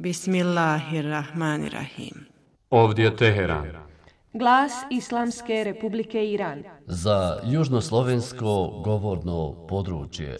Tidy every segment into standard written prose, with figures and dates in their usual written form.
Bismillahirrahmanirrahim. Ovdje je Teheran. Glas Islamske Republike Iran. Za južnoslovensko govorno područje.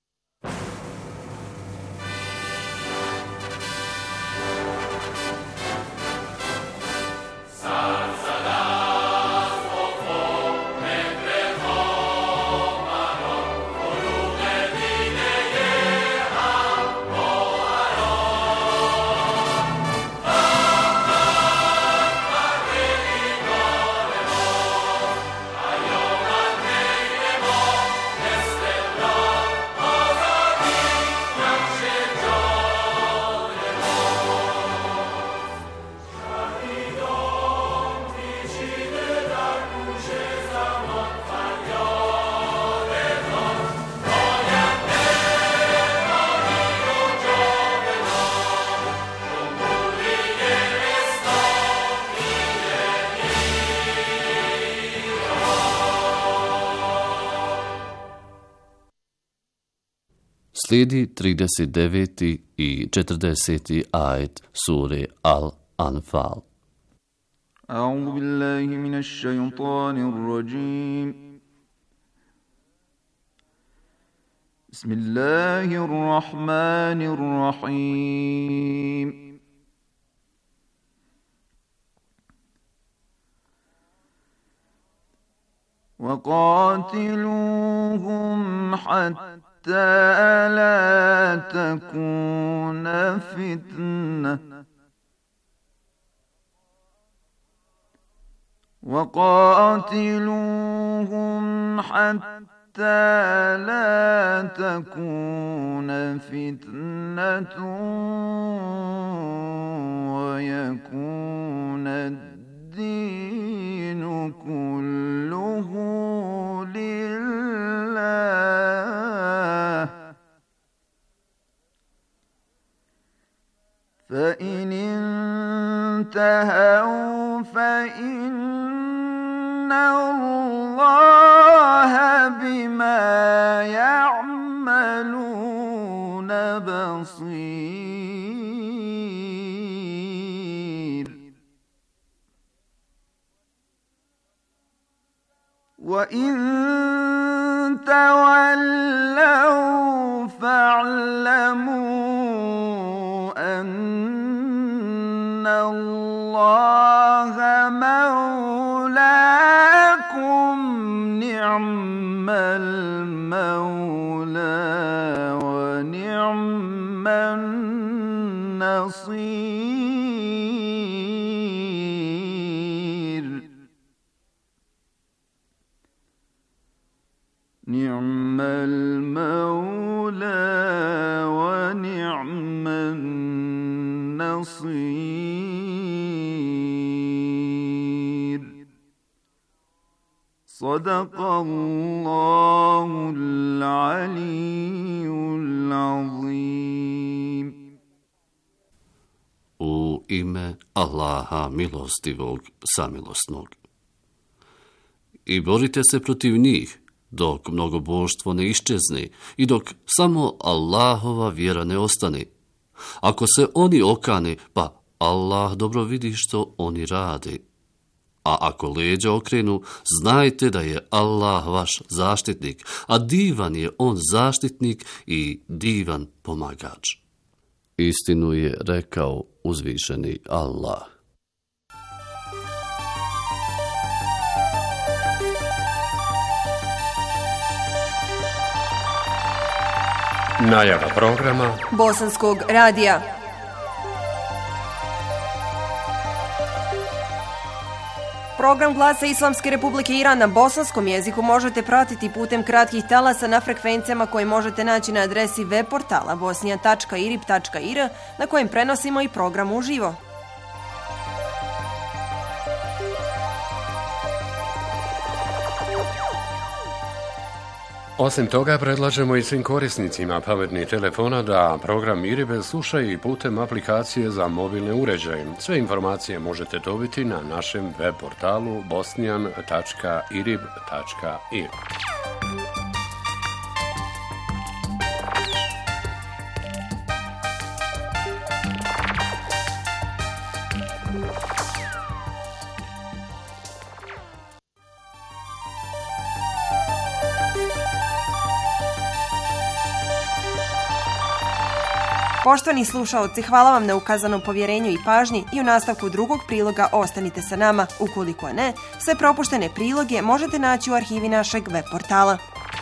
Slijedi 39. i 40. ajet sure Al-Anfal. A'udhu billahi minash shaytanir rajim. Bismillahir rahmanir rahim. وقاتلوهم حتى لا تكون فتنة وقاتلوهم حتى لا تكون فتنة ويكون الدين كله لله فإن انتهوا فإن الله بما يعملون بصير وإن تولوا فاعلموا أن الله مولاكم نعم المولى ونعم النصير نعم المولى ونعم النصير صدق الله العلي العظيم. U ime Allaha milostivog, samilosnog. I borite se protiv njih, dok mnogoboštvo ne iščezne i dok samo Allahova vjera ne ostane. Ako se oni okane, pa Allah dobro vidi što oni rade. A ako leđa okrenu, znajte da je Allah vaš zaštitnik, a divan je on zaštitnik i divan pomagač. Istinu je rekao uzvišeni Allah. Najava programa Bosanskog radija. Program Glasa Islamske Republike Iran na bosanskom jeziku možete pratiti putem kratkih talasa na frekvencijama koje možete naći na adresi web portala bosnija.irib.ir na kojem prenosimo i program uživo. Osim toga, predlažemo i svim korisnicima pametnih telefona da program IRIB slušaju i putem aplikacije za mobilne uređaje. Sve informacije možete dobiti na našem web portalu bosnian.irib.ir. Poštovani slušaoci, hvala vam na ukazanom povjerenju i pažnji i u nastavku drugog priloga ostanite sa nama. Ukoliko ne, sve propuštene priloge možete naći u arhivi našeg web portala.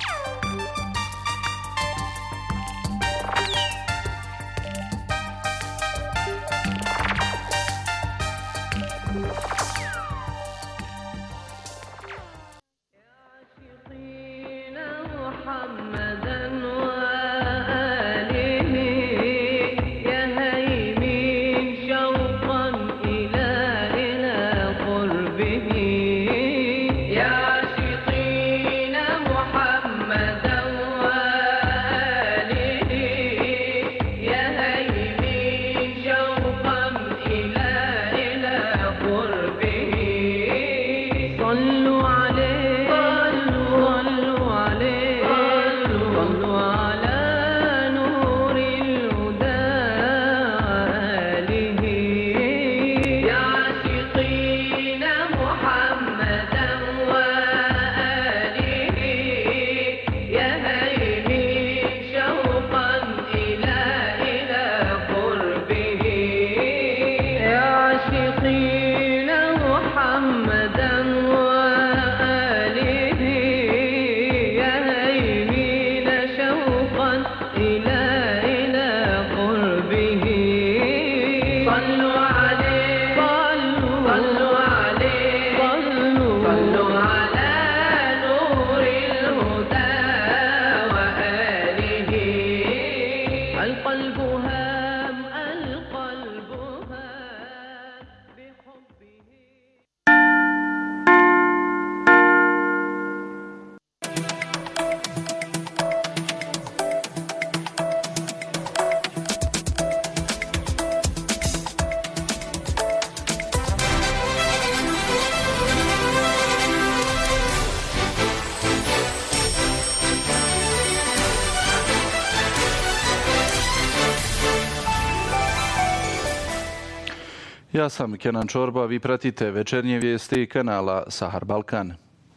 Ja sam Kenan Čorba, vi pratite večernje vijesti kanala Sahar Balkan.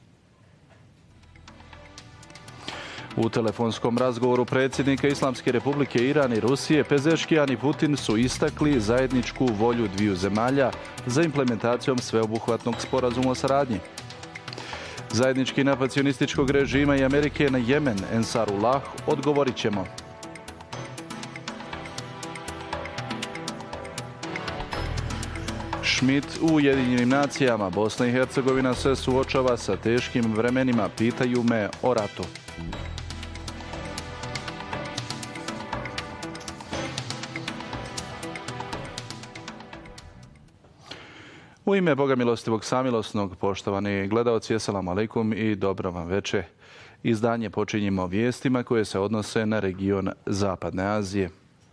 U telefonskom razgovoru predsjednika Islamske republike Iran i Rusije, Pezeškijan i Putin su istakli zajedničku volju dviju zemalja za implementacijom sveobuhvatnog sporazuma o saradnji. Zajednički napad sionističkog režima i Amerike na Jemen, Ensarullah, odgovorit ćemo. Schmidt u Ujedinjenim nacijama. Bosna i Hercegovina se suočava sa teškim vremenima. Pitaju me o ratu. U ime Boga milostivog samilosnog, poštovani gledaoci, assalamu alaikum i dobro vam veče. Izdanje počinjemo vijestima koje se odnose na region Zapadne Azije.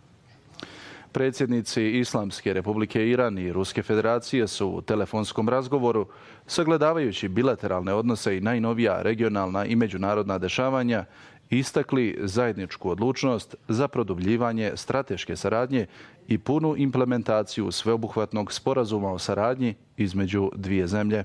Predsjednici Islamske republike Iran i Ruske federacije su u telefonskom razgovoru, sagledavajući bilateralne odnose i najnovija regionalna i međunarodna dešavanja, istakli zajedničku odlučnost za produbljivanje strateške saradnje i punu implementaciju sveobuhvatnog sporazuma o saradnji između dvije zemlje.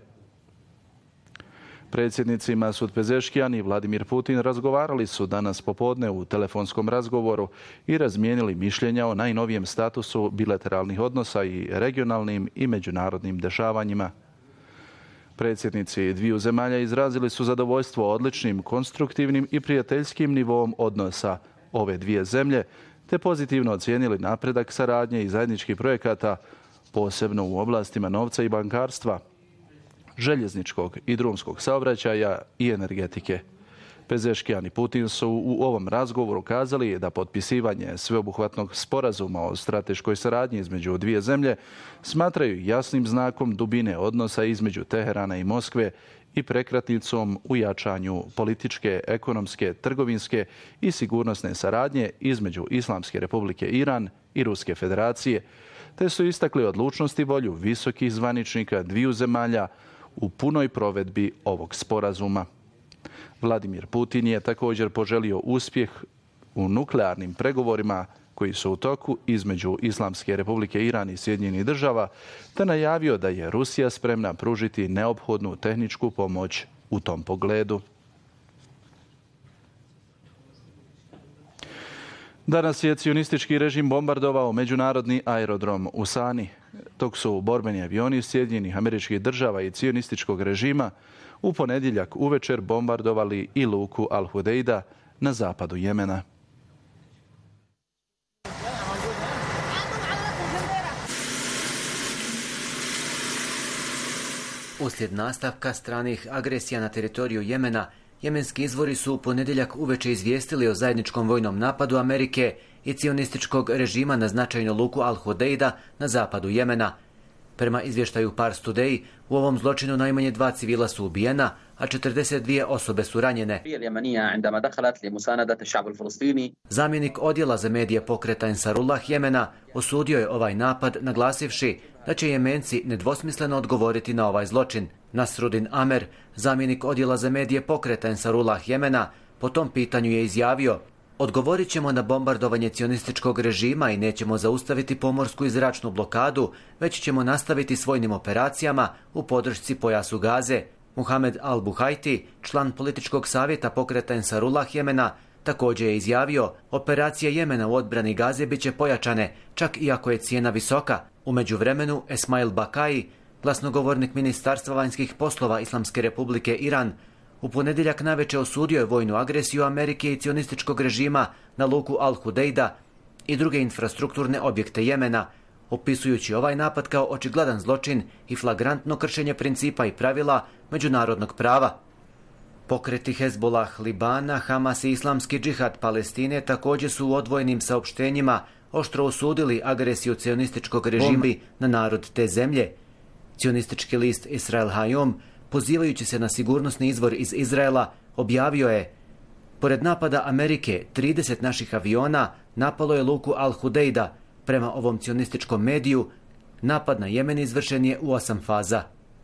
Predsjednici Masud Pezeškijan i Vladimir Putin razgovarali su danas popodne u telefonskom razgovoru i razmijenili mišljenja o najnovijem statusu bilateralnih odnosa i regionalnim i međunarodnim dešavanjima. Predsjednici dviju zemalja izrazili su zadovoljstvo odličnim, konstruktivnim i prijateljskim nivoom odnosa ove dvije zemlje, te pozitivno ocijenili napredak saradnje i zajedničkih projekata, posebno u oblastima novca i bankarstva, željezničkog i drumskog saobraćaja i energetike. Pezeškijan i Putin su u ovom razgovoru kazali da potpisivanje sveobuhvatnog sporazuma o strateškoj saradnji između dvije zemlje smatraju jasnim znakom dubine odnosa između Teherana i Moskve i prekretnicom u jačanju političke, ekonomske, trgovinske i sigurnosne saradnje između Islamske republike Iran i Ruske federacije, te su istakli odlučnost i volju visokih zvaničnika dviju zemalja u punoj provedbi ovog sporazuma. Vladimir Putin je također poželio uspjeh u nuklearnim pregovorima koji su u toku između Islamske republike Iran i Sjedinjenih država, te najavio da je Rusija spremna pružiti neophodnu tehničku pomoć u tom pogledu. Danas je cionistički režim bombardovao međunarodni aerodrom u Sani, dok su borbeni avioni Sjedinjenih Američkih Država i cionističkog režima u ponedjeljak uvečer bombardovali i luku Al-Hudeida na zapadu Jemena. Uslijed nastavka stranih agresija na teritoriju Jemena, jemenski izvori su u ponedjeljak uveče izvijestili o zajedničkom vojnom napadu Amerike i cionističkog režima na značajnu luku Al-Hudeida na zapadu Jemena. Prema izvještaju Pars Today, u ovom zločinu najmanje 2 civila su ubijena, a 42 osobe su ranjene. Zamjenik odjela za medije pokreta Ensarullah Jemena osudio je ovaj napad, naglasivši da će Jemenci nedvosmisleno odgovoriti na ovaj zločin. Nasrudin Amer, zamjenik odjela za medije pokreta Ensarullah Jemena, po tom pitanju je izjavio: odgovorit ćemo na bombardovanje cionističkog režima i nećemo zaustaviti pomorsku i zračnu blokadu, već ćemo nastaviti s vojnim operacijama u podršci pojasu Gaze. Muhamed al-Buhajti, član političkog savjeta pokreta Ensarullah Jemena, također je izjavio: operacije Jemena u odbrani Gaze bit će pojačane, čak i ako je cijena visoka. U međuvremenu, Esmail Bakai, glasnogovornik Ministarstva vanjskih poslova Islamske republike Iran, u ponedjeljak navečer osudio je vojnu agresiju Amerike i cionističkog režima na luku Al-Hudeida i druge infrastrukturne objekte Jemena, opisujući ovaj napad kao očigledan zločin i flagrantno kršenje principa i pravila međunarodnog prava. Pokreti Hezbollah Libana, Hamas i Islamski džihad Palestine također su u odvojenim saopštenjima oštro osudili agresiju cionističkog režima na narod te zemlje. Cionistički list Israel Hayom, pozivajući se na sigurnosni izvor iz Izraela, objavio je: pored napada Amerike, 30 naših aviona napalo je luku Al-Hudeida. Prema ovom cionističkom mediju, napad na Jemen izvršen je u 8 faza.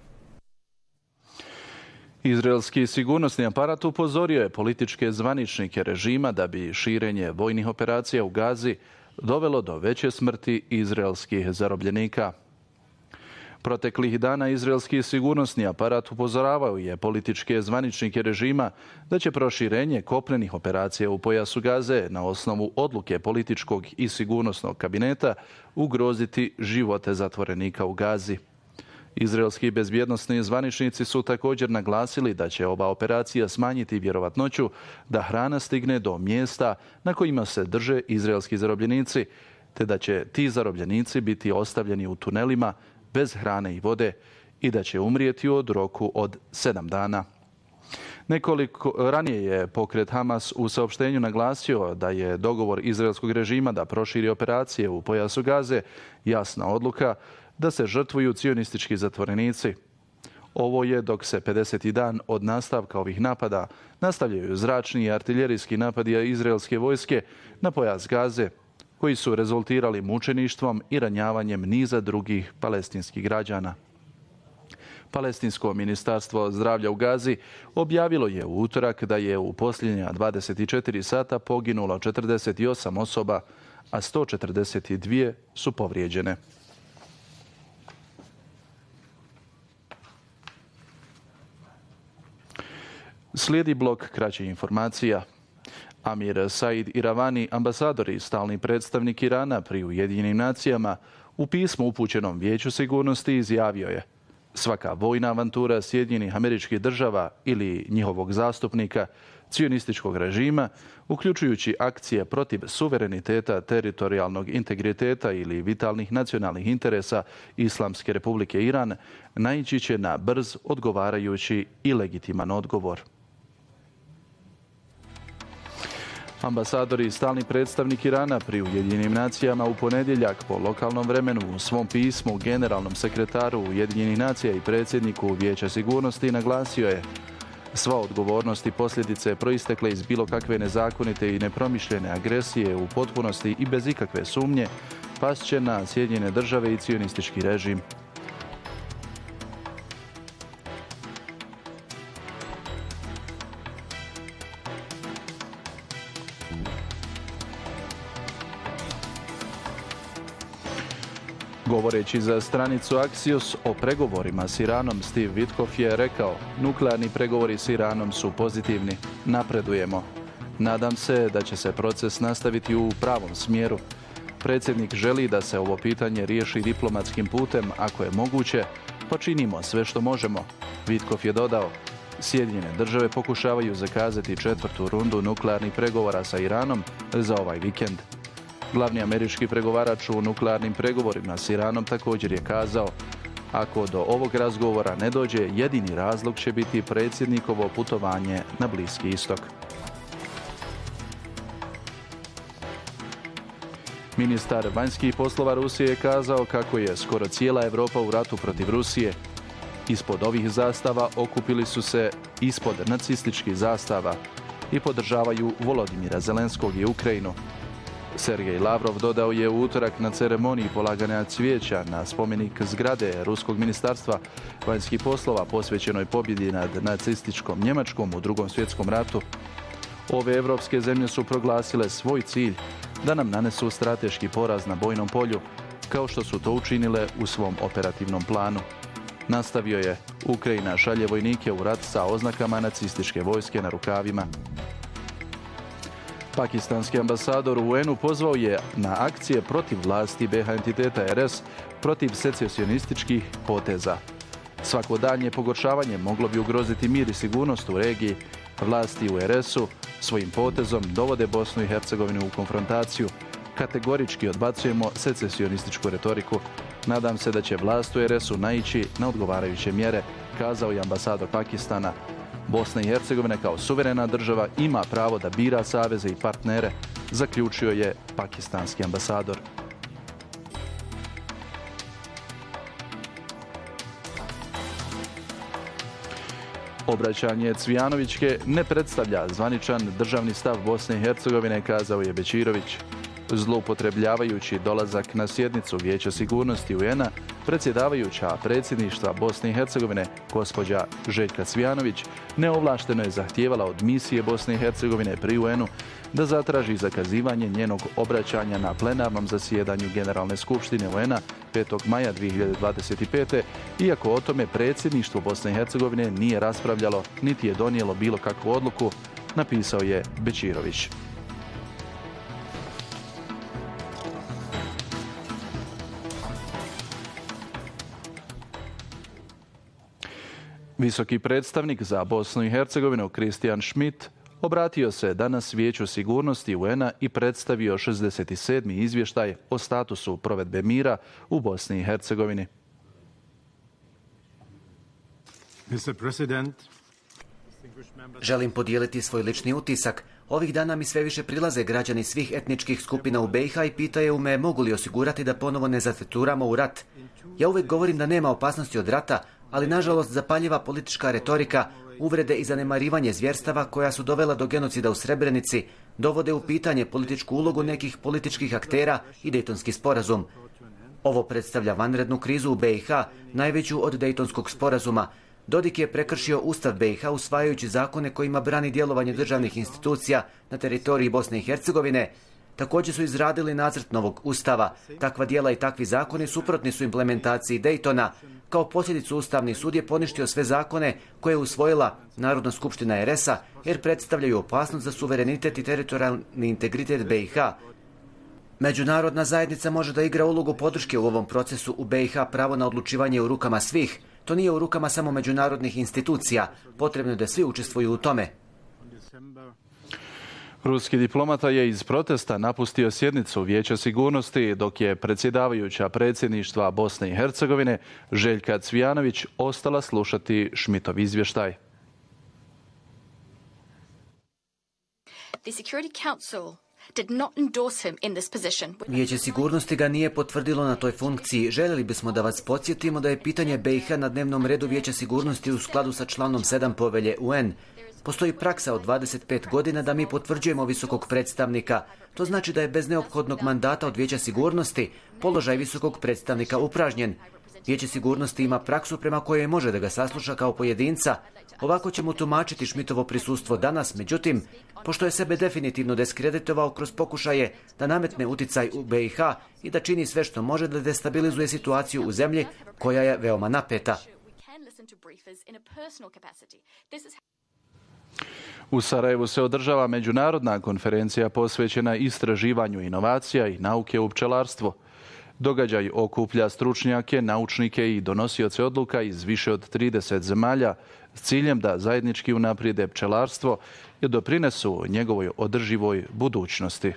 Izraelski sigurnosni aparat upozorio je političke zvaničnike režima da bi širenje vojnih operacija u Gazi dovelo do veće smrti izraelskih zarobljenika. Proteklih dana izraelski sigurnosni aparat upozoravao je političke zvaničnike režima da će proširenje kopnenih operacija u pojasu Gaze na osnovu odluke političkog i sigurnosnog kabineta ugroziti živote zatvorenika u Gazi. Izraelski bezbjednosni zvaničnici su također naglasili da će ova operacija smanjiti vjerovatnoću da hrana stigne do mjesta na kojima se drže izraelski zarobljenici, te da će ti zarobljenici biti ostavljeni u tunelima bez hrane i vode i da će umrijeti u roku od 7 dana. Nekoliko ranije je pokret Hamas u saopštenju naglasio da je dogovor izraelskog režima da proširi operacije u pojasu Gaze jasna odluka da se žrtvuju cionistički zatvorenici. Ovo je dok se 50. dan od nastavka ovih napada nastavljaju zračni i artiljerijski napadi izraelske vojske na pojas Gaze, koji su rezultirali mučeništvom i ranjavanjem niza drugih palestinskih građana. Palestinsko ministarstvo zdravlja u Gazi objavilo je u utorak da je u posljednja 24 sata poginulo 48 osoba, a 142 su povrijeđene. Slijedi blok kraćih informacija. Amir Said Iravani, ambasador i stalni predstavnik Irana pri Ujedinjenim nacijama, u pismu upućenom Vijeću sigurnosti izjavio je: svaka vojna avantura Sjedinjenih Američkih Država ili njihovog zastupnika, cionističkog režima, uključujući akcije protiv suvereniteta, teritorijalnog integriteta ili vitalnih nacionalnih interesa Islamske republike Iran, naići će na brz, odgovarajući i legitiman odgovor. Ambasador i stalni predstavnik Irana pri Ujedinjenim nacijama u ponedjeljak po lokalnom vremenu u svom pismu generalnom sekretaru Ujedinjenih nacija i predsjedniku Vijeća sigurnosti naglasio je: sva odgovornost i posljedice proistekle iz bilo kakve nezakonite i nepromišljene agresije u potpunosti i bez ikakve sumnje past će na Sjedinjene države i cionistički režim. Govoreći za stranicu Axios o pregovorima s Iranom, Steve Witkoff je rekao: nuklearni pregovori s Iranom su pozitivni, napredujemo. Nadam se da će se proces nastaviti u pravom smjeru. Predsjednik želi da se ovo pitanje riješi diplomatskim putem ako je moguće, pa činimo sve što možemo. Vitkov je dodao. Sjedinjene države pokušavaju zakazati 4. rundu nuklearnih pregovora sa Iranom za ovaj vikend. Glavni američki pregovarač u nuklearnim pregovorima s Iranom također je kazao: ako do ovog razgovora ne dođe, jedini razlog će biti predsjednikovo putovanje na Bliski istok. Ministar vanjskih poslova Rusije je kazao kako je skoro cijela Europa u ratu protiv Rusije. Ispod ovih zastava okupili su se ispod nacističkih zastava i podržavaju Volodimira Zelenskog i Ukrajinu. Sergej Lavrov dodao je u utorak na ceremoniji polaganja cvijeća na spomenik zgrade Ruskog ministarstva vanjskih poslova posvećenoj pobjedi nad nacističkom Njemačkom u Drugom svjetskom ratu. Ove evropske zemlje su proglasile svoj cilj da nam nanesu strateški poraz na bojnom polju, kao što su to učinile u svom operativnom planu. Nastavio je: Ukrajina šalje vojnike u rat sa oznakama nacističke vojske na rukavima. Pakistanski ambasador u UN-u pozvao je na akcije protiv vlasti BiH entiteta RS protiv secesionističkih poteza. Svako daljnje pogoršavanje moglo bi ugroziti mir i sigurnost u regiji. Vlasti u RS-u svojim potezom dovode Bosnu i Hercegovinu u konfrontaciju. Kategorički odbacujemo secesionističku retoriku. Nadam se da će vlast u RS-u naići na odgovarajuće mjere, kazao je ambasador Pakistana. Bosna i Hercegovina kao suverena država ima pravo da bira saveze i partnere, zaključio je pakistanski ambasador. Obraćanje Cvijanovićke ne predstavlja zvaničan državni stav Bosne i Hercegovine, kazao je Bečirović. Zloupotrebljavajući dolazak na sjednicu Vijeća sigurnosti UN-a, predsjedavajuća predsjedništva Bosne i Hercegovine, gospođa Željka Cvijanović, neovlašteno je zahtijevala od misije Bosne i Hercegovine pri UN-u da zatraži zakazivanje njenog obraćanja na plenarnom zasjedanju Generalne skupštine UN-a 5. maja 2025. iako o tome predsjedništvo Bosne i Hercegovine nije raspravljalo niti je donijelo bilo kakvu odluku, napisao je Bečirović. Visoki predstavnik za Bosnu i Hercegovinu Christian Schmidt obratio se danas Vijeću sigurnosti UN-a i predstavio 67. izvještaj o statusu provedbe mira u Bosni i Hercegovini. Želim podijeliti svoj lični utisak. Ovih dana mi sve više prilaze građani svih etničkih skupina u BiH i pitaju me mogu li osigurati da ponovo ne zateturamo u rat. Ja uvijek govorim da nema opasnosti od rata, ali nažalost zapaljiva politička retorika, uvrede i zanemarivanje zvjerstava koja su dovela do genocida u Srebrenici, dovode u pitanje političku ulogu nekih političkih aktera i Dejtonski sporazum. Ovo predstavlja vanrednu krizu u BiH, najveću od Dejtonskog sporazuma. Dodik je prekršio Ustav BiH usvajajući zakone kojima brani djelovanje državnih institucija na teritoriji Bosne i Hercegovine. Također su izradili nacrt novog ustava. Takva djela i takvi zakoni suprotni su implementaciji Dejtona. Kao posljedicu Ustavni sud je poništio sve zakone koje je usvojila Narodna skupština RS-a jer predstavljaju opasnost za suverenitet i teritorijalni integritet BiH. Međunarodna zajednica može da igra ulogu podrške u ovom procesu u BiH. Pravo na odlučivanje u rukama svih. To nije u rukama samo međunarodnih institucija. Potrebno je da svi učestvuju u tome. Ruski diplomata je iz protesta napustio sjednicu Vijeća sigurnosti, dok je predsjedavajuća predsjedništva Bosne i Hercegovine Željka Cvijanović ostala slušati Schmidtov izvještaj. Vijeće sigurnosti ga nije potvrdilo na toj funkciji. Željeli bismo da vas podsjetimo da je pitanje BiH na dnevnom redu Vijeća sigurnosti u skladu sa članom 7 povelje UN. Postoji praksa od 25 godina da mi potvrđujemo visokog predstavnika. To znači da je bez neophodnog mandata od Vijeća sigurnosti položaj visokog predstavnika upražnjen. Vijeće sigurnosti ima praksu prema kojoj može da ga sasluša kao pojedinca. Ovako ćemo tumačiti Schmidtovo prisustvo danas, međutim, pošto je sebe definitivno diskreditovao kroz pokušaje da nametne uticaj u BiH i da čini sve što može da destabilizuje situaciju u zemlji koja je veoma napeta. U Sarajevu se održava međunarodna konferencija posvećena istraživanju inovacija i nauke u pčelarstvu. Događaj okuplja stručnjake, naučnike i donosioce odluka iz više od 30 zemalja s ciljem da zajednički unaprijede pčelarstvo i doprinesu njegovoj održivoj budućnosti.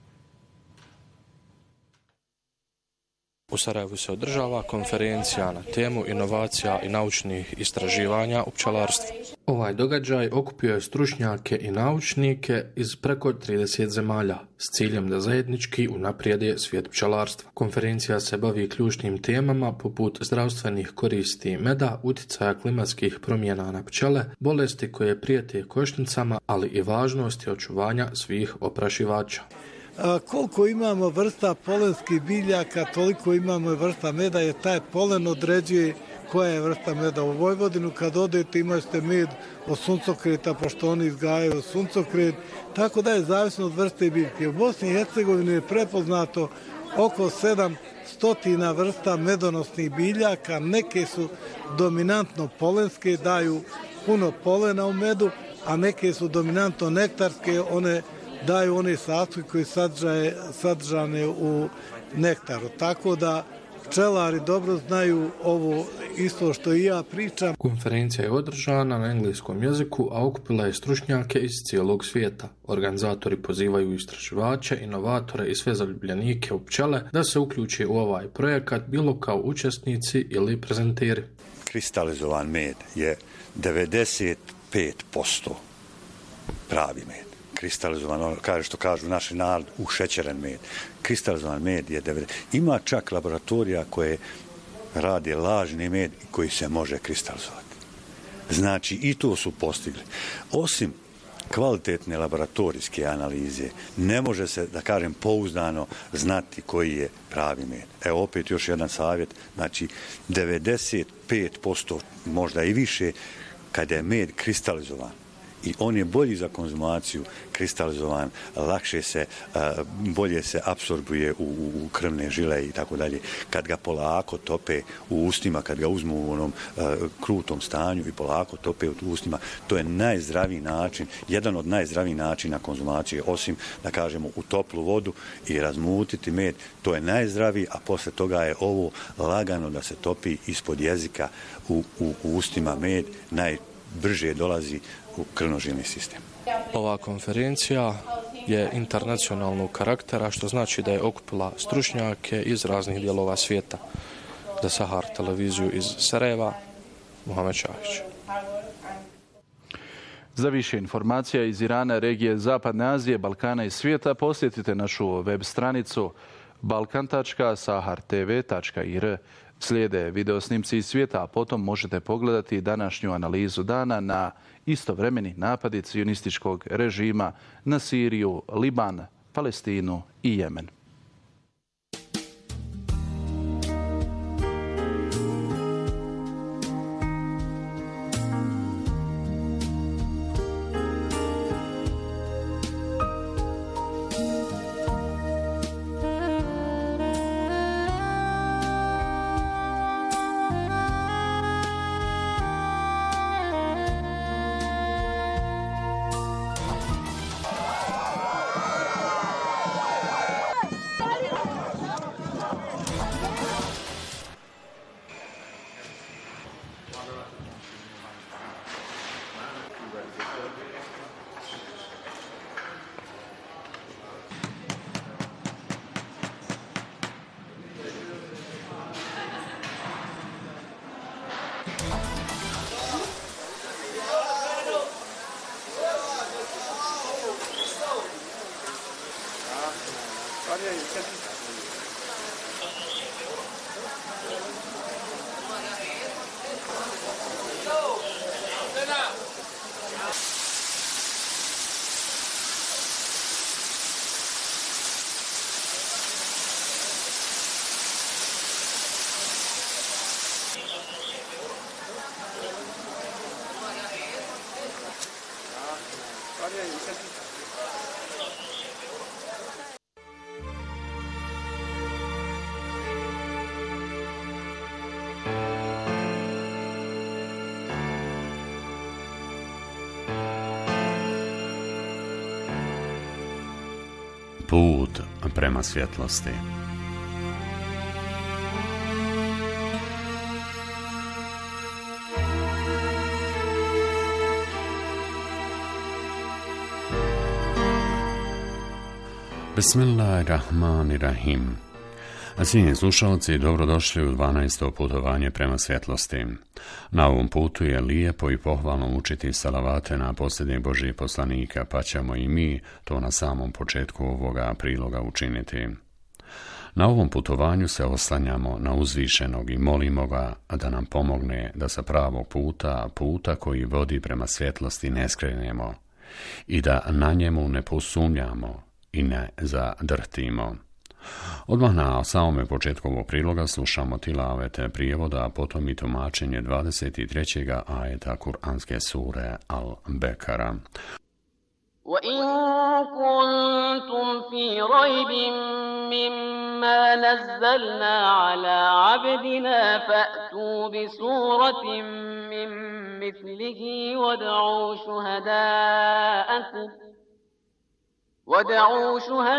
U Sarajevu se održava konferencija na temu inovacija i naučnih istraživanja u pčelarstvu. Ovaj događaj okupio je stručnjake i naučnike iz preko 30 zemalja s ciljem da zajednički unaprijede svijet pčelarstva. Konferencija se bavi ključnim temama poput zdravstvenih koristi meda, utjecaja klimatskih promjena na pčele, bolesti koje prijete košnicama, ali i važnosti očuvanja svih oprašivača. Koliko imamo vrsta polenskih biljaka, toliko imamo vrsta meda, jer taj polen određuje koja je vrsta meda. U Vojvodinu kad odete imate med od suncokreta, pošto oni izgajaju suncokret, tako da je zavisno od vrste biljke. U Bosni i Hercegovini je prepoznato oko 700 vrsta medonosnih biljaka, neke su dominantno polenske, daju puno polena u medu, a neke su dominantno nektarske, one daju one sastojke koji sadržane u nektaru. Tako da pčelari dobro znaju ovo isto što i ja pričam. Konferencija je održana na engleskom jeziku, a okupila je stručnjake iz cijelog svijeta. Organizatori pozivaju istraživače, inovatore i sve zaljubljenike u pčele da se uključe u ovaj projekat bilo kao učesnici ili prezenteri. Kristalizovan med je 95% pravi med. Kristalizovan, što kažu naši narod, ušećeren med. Kristalizovan med je 90%. Ima čak laboratorija koje radi lažni med i koji se može kristalizovati. Znači, i to su postigli. Osim kvalitetne laboratorijske analize, ne može se, da kažem, pouzdano znati koji je pravi med. Evo opet još jedan savjet, znači 95%, možda i više, kada je med kristalizovan, i on je bolji za konzumaciju, kristalizovan, lakše se, bolje se apsorbuje u krvne žile i tako dalje. Kad ga polako tope u ustima, kad ga uzmu u onom krutom stanju i polako tope u ustima, to je najzdraviji način, jedan od najzdravijih načina konzumacije, osim, da kažemo, u toplu vodu i razmutiti med, to je najzdraviji, a posle toga je ovo lagano da se topi ispod jezika u ustima med, najbrže dolazi u krvnožilni sistem. Ova konferencija je internacionalnog karaktera, što znači da je okupila stručnjake iz raznih dijelova svijeta. Za Sahar televiziju iz Sarajeva, Muhamed Šahić. Za više informacija iz Irana, regije Zapadne Azije, Balkana i svijeta posjetite našu web stranicu balkan.sahartv.ir. Slijede videosnimci iz svijeta, a potom možete pogledati današnju analizu dana na istovremeni napadi cionističkog režima na Siriju, Liban, Palestinu i Jemen. Put prema svjetlosti. Bismillahirrahmanirrahim. Cijenjeni slušalci, dobrodošli u 12. putovanje prema svjetlosti. Na ovom putu je lijepo i pohvalno učiti salavate na posljednjeg Božjih poslanika, pa ćemo i mi to na samom početku ovoga priloga učiniti. Na ovom putovanju se oslanjamo na uzvišenog i molimo ga da nam pomogne da sa pravog puta koji vodi prema svjetlosti ne skrenemo i da na njemu ne posumnjamo i ne zadrtimo. Odmah na samome početku ovog priloga slušamo tilavete prijevoda, a potom i tumačenje 23. ajeta Kur'anske sure Al-Bekara. وَإِن كُنتُمْ فِي رَيْبٍ مِّمَّا نَزَّلْنَا عَلَى عَبْدِنَا فَأْتُوا بِسُورَةٍ مِّن مِّثْلِهِ وَادْعُوا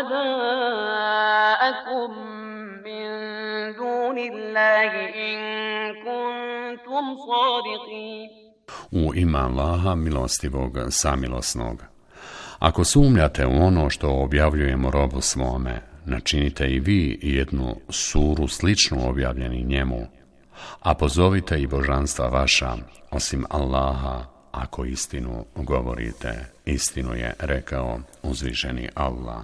شُهَدَاءَكُم مِّن دُونِ اللَّهِ إِن كُنتُمْ صَادِقِينَ. U ime Allaha milostivog samilosnog. Ako sumnjate u ono što objavljujemo robu svome, načinite i vi jednu suru sličnu objavljeni njemu, a pozovite i božanstva vaša, osim Allaha, ako istinu govorite. Istinu je rekao uzvišeni Allah.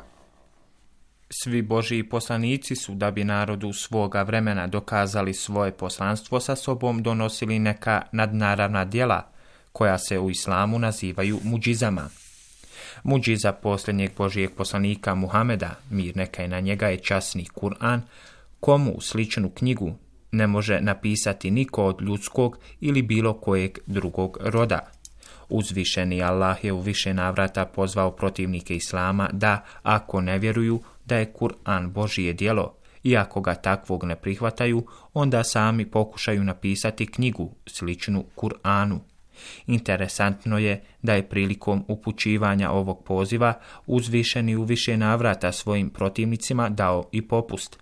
Svi Božji poslanici su, da bi narodu svoga vremena dokazali svoje poslanstvo, sa sobom donosili neka nadnaravna djela, koja se u islamu nazivaju muđizama. Muđiza posljednjeg Božijeg poslanika Muhameda, mir neka je na njega, je časni Kur'an, komu sličnu knjigu ne može napisati niko od ljudskog ili bilo kojeg drugog roda. Uzvišeni Allah je u više navrata pozvao protivnike islama da, ako ne vjeruju da je Kur'an Božije djelo, i ako ga takvog ne prihvataju, onda sami pokušaju napisati knjigu sličnu Kur'anu. Interesantno je da je prilikom upućivanja ovog poziva uzvišeni u više navrata svojim protivnicima dao i popust.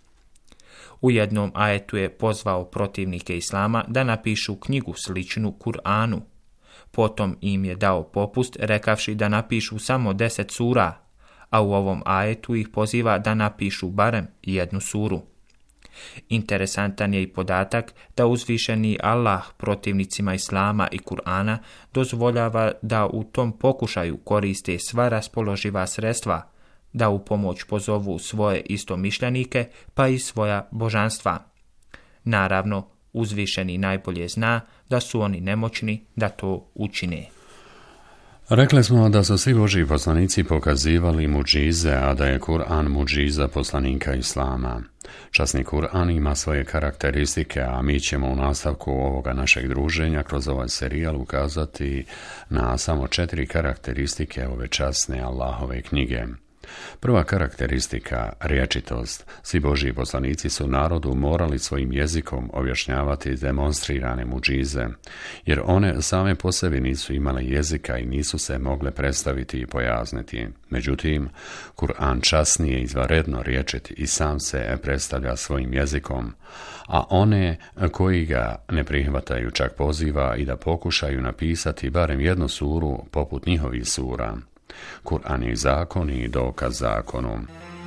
U jednom ajetu je pozvao protivnike islama da napišu knjigu sličnu Kur'anu. Potom im je dao popust rekavši da napišu samo 10 sura, a u ovom ajetu ih poziva da napišu barem jednu suru. Interesantan je i podatak da uzvišeni Allah protivnicima islama i Kur'ana dozvoljava da u tom pokušaju koriste sva raspoloživa sredstva, da u pomoć pozovu svoje istomišljenike pa i svoja božanstva. Naravno, uzvišeni najbolje zna da su oni nemoćni da to učine. Rekli smo da su svi Božji poslanici pokazivali muđize, a da je Kur'an muđiza poslanika islama. Časni Kur'an ima svoje karakteristike, a mi ćemo u nastavku ovoga našeg druženja kroz ovaj serijal ukazati na samo 4 karakteristike ove časne Allahove knjige. Prva karakteristika, rječitost. Svi Božji poslanici su narodu morali svojim jezikom objašnjavati demonstrirane muđize, jer one same po sebi nisu imale jezika i nisu se mogle predstaviti i pojasniti. Međutim, Kur'an časni je izvanredno rječit i sam se predstavlja svojim jezikom, a one koji ga ne prihvataju čak poziva i da pokušaju napisati barem jednu suru poput njihovih sura. Kur'an je zakon i dokaz zakonu.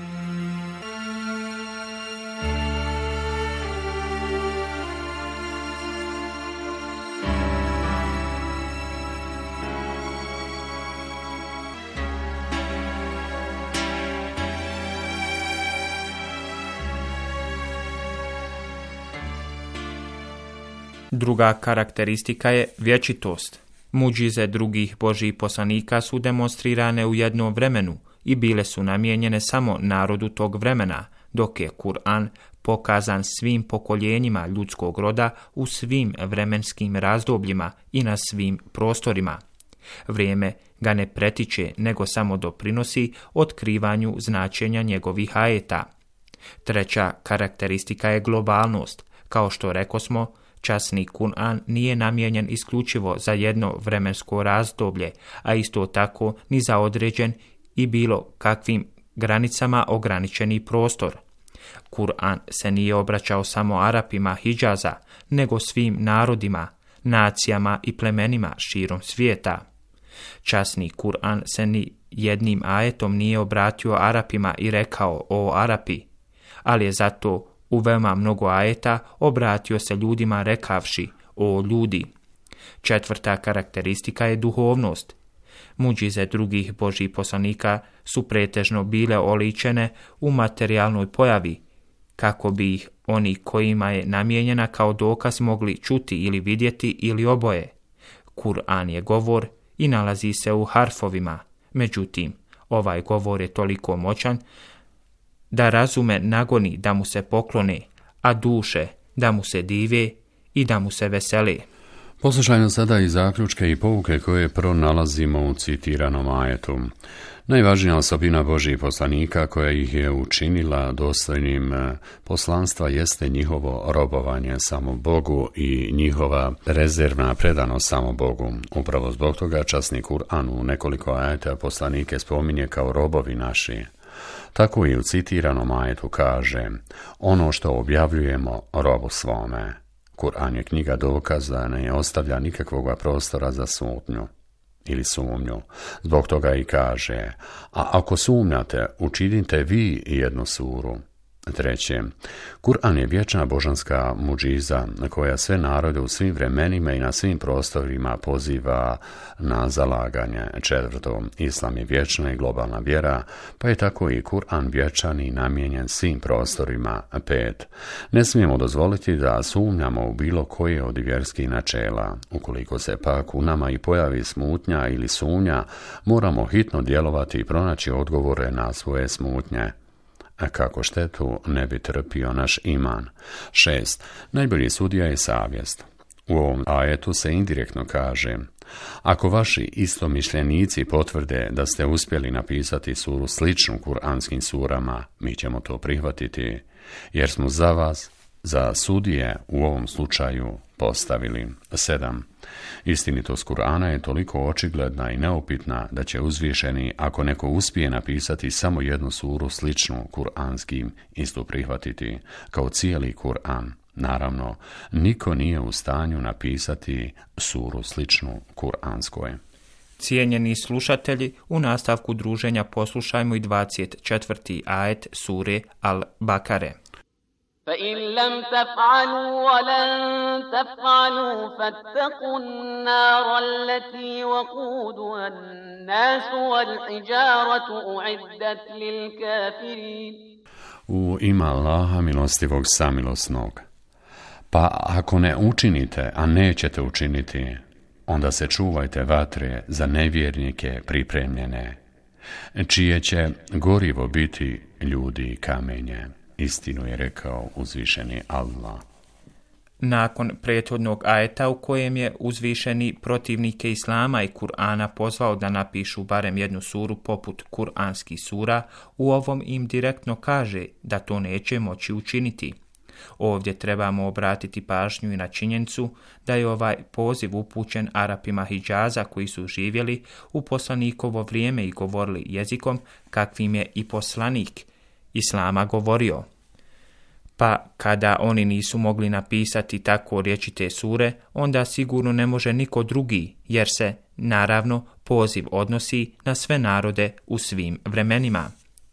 Druga karakteristika je vječitost. Muđize drugih Božjih poslanika su demonstrirane u jednom vremenu i bile su namijenjene samo narodu tog vremena, dok je Kur'an pokazan svim pokoljenjima ljudskog roda u svim vremenskim razdobljima i na svim prostorima. Vrijeme ga ne pretiče, nego samo doprinosi otkrivanju značenja njegovih ajeta. Treća karakteristika je globalnost. Kao što rekosmo, časni Kur'an nije namijenjen isključivo za jedno vremensko razdoblje, a isto tako ni za određen i bilo kakvim granicama ograničeni prostor. Kur'an se nije obraćao samo Arapima Hidžaza, nego svim narodima, nacijama i plemenima širom svijeta. Časni Kur'an se ni jednim ajetom nije obratio Arapima i rekao: o Arapi, ali je zato u veoma mnogo ajeta obratio se ljudima rekavši: o ljudi. Četvrta karakteristika je duhovnost. Muđize drugih Božjih poslanika su pretežno bile oličene u materijalnoj pojavi, kako bi ih oni kojima je namijenjena kao dokaz mogli čuti ili vidjeti ili oboje. Kur'an je govor i nalazi se u harfovima, međutim, ovaj govor je toliko moćan da razume nagoni da mu se poklone, a duše da mu se dive i da mu se vesele. Poslušajmo sada i zaključke i pouke koje pronalazimo u citiranom ajetu. Najvažnija osobina Božjih poslanika koja ih je učinila dostojnim poslanstva jeste njihovo robovanje samo Bogu i njihova rezervna predanost samo Bogu. Upravo zbog toga časni Kur'an u nekoliko ajeta poslanike spominje kao robovi naši. Tako i u citiranom ajetu kaže: ono što objavljujemo robu svome. Kur'an je knjiga dokaza, ne ostavlja nikakvog prostora za smutnju ili sumnju. Zbog toga i kaže: a ako sumnjate, učinite vi jednu suru. Treće, Kur'an je vječna božanska muđiza koja sve narode u svim vremenima i na svim prostorima poziva na zalaganje. Četvrto, Islam je vječna i globalna vjera, pa je tako i Kur'an vječan i namijenjen svim prostorima. Pet, ne smijemo dozvoliti da sumnjamo u bilo koje od vjerskih načela. Ukoliko se pak u nama i pojavi smutnja ili sumnja, moramo hitno djelovati i pronaći odgovore na svoje smutnje. Kako štetu ne bi trpio naš iman. 6. Najbolji sudija je savjest. U ovom ajetu se indirektno kaže: ako vaši istomišljenici potvrde da ste uspjeli napisati suru sličnu kuranskim surama, mi ćemo to prihvatiti, jer smo za vas, za sudije u ovom slučaju, postavili. 7. Istinitost Kur'ana je toliko očigledna i neupitna da će uzvišeni, ako neko uspije napisati samo jednu suru sličnu kuranskim, isto prihvatiti kao cijeli Kur'an. Naravno, niko nije u stanju napisati suru sličnu kuranskoj. Cijenjeni slušatelji, u nastavku druženja poslušajmo i 24. ajet sure Al-Bakare. فإن لم تفعلوا ولن تفعلوا فاتقوا النار التي وقودها الناس والحجارة أعدت للكافرين. U ime Allaha milostivog samilosnog. Pa ako ne učinite, a nećete učiniti, onda se čuvajte vatre za nevjernike pripremljene, čije će gorivo biti ljudi i kamenje. Istinu je rekao uzvišeni Allah. Nakon prethodnog ajeta u kojem je uzvišeni protivnike Islama i Kur'ana pozvao da napišu barem jednu suru poput kuranskih sura, u ovom im direktno kaže da to neće moći učiniti. Ovdje trebamo obratiti pažnju i na činjenicu da je ovaj poziv upućen Arapima Hidžaza koji su živjeli u poslanikovo vrijeme i govorili jezikom kakvim je i poslanik Islama govorio. Pa kada oni nisu mogli napisati tako rječite sure, onda sigurno ne može niko drugi, jer se, naravno, poziv odnosi na sve narode u svim vremenima.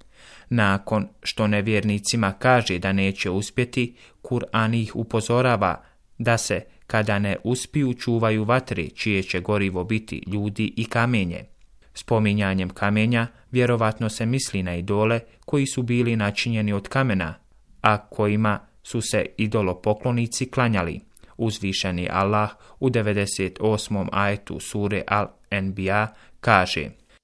Nakon što nevjernicima kaže da neće uspjeti, Kur'an ih upozorava da se, kada ne uspiju, čuvaju vatre čije će gorivo biti ljudi i kamenje. Spominjanjem kamenja vjerovatno se misli na idole koji su bili načinjeni od kamena, a kojima su se idolopoklonici klanjali. Uzvišeni Allah u 98. ajetu sure Al-Anbiya kaže: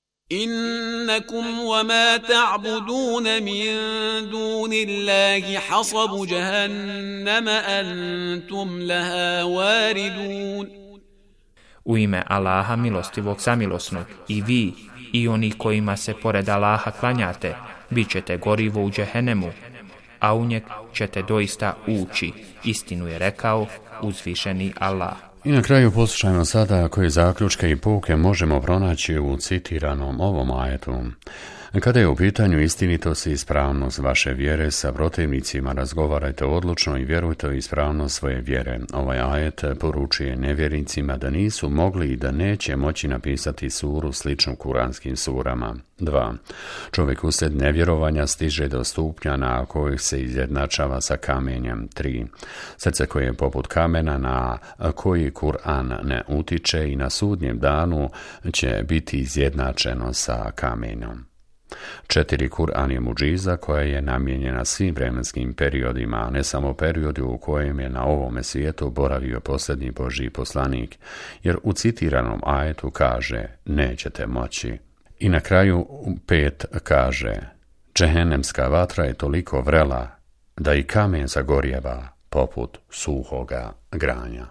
Innakum wa ma ta'budun min dunillahi hasabu jahannama antum laha waridun. U ime Allaha milostivog samilosnog, i vi i oni kojima se pored Allaha klanjate, bit ćete gorivo u džehennemu, a u njeg ćete doista ući. Istinu je rekao uzvišeni Allah. I na kraju poslušajmo sada koje zaključke i pouke možemo pronaći u citiranom ovom ajetu. Kada je u pitanju istinitost i ispravnost vaše vjere, sa protivnicima razgovarajte odlučno i vjerujte u ispravnost svoje vjere. Ovaj ajet poručuje nevjernicima da nisu mogli i da neće moći napisati suru sličnu kuranskim surama. 2. Čovjek uslijed nevjerovanja stiže do stupnja na kojih se izjednačava sa kamenjem. 3. Srce koje je poput kamena na koji Kur'an ne utiče i na sudnjem danu će biti izjednačeno sa kamenom. 4. Kur'an je muđiza koja je namijenjena svim vremenskim periodima, a ne samo periodu u kojem je na ovome svijetu boravio posljednji Božji poslanik, jer u citiranom ajetu kaže nećete moći. I na kraju 5 kaže džehennemska vatra je toliko vrela da i kamen zagorjeva poput suhoga granja.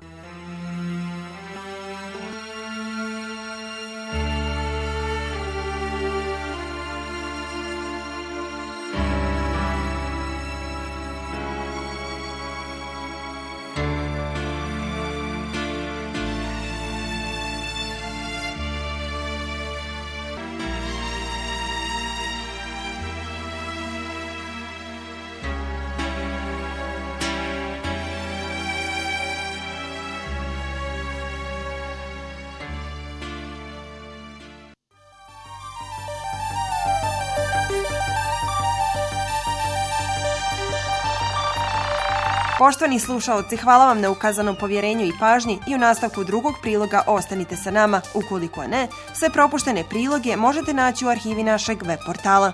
Poštovani slušaoci, hvala vam na ukazanom povjerenju i pažnji i u nastavku drugog priloga ostanite sa nama. Ukoliko ne, sve propuštene priloge možete naći u arhivi našeg web portala.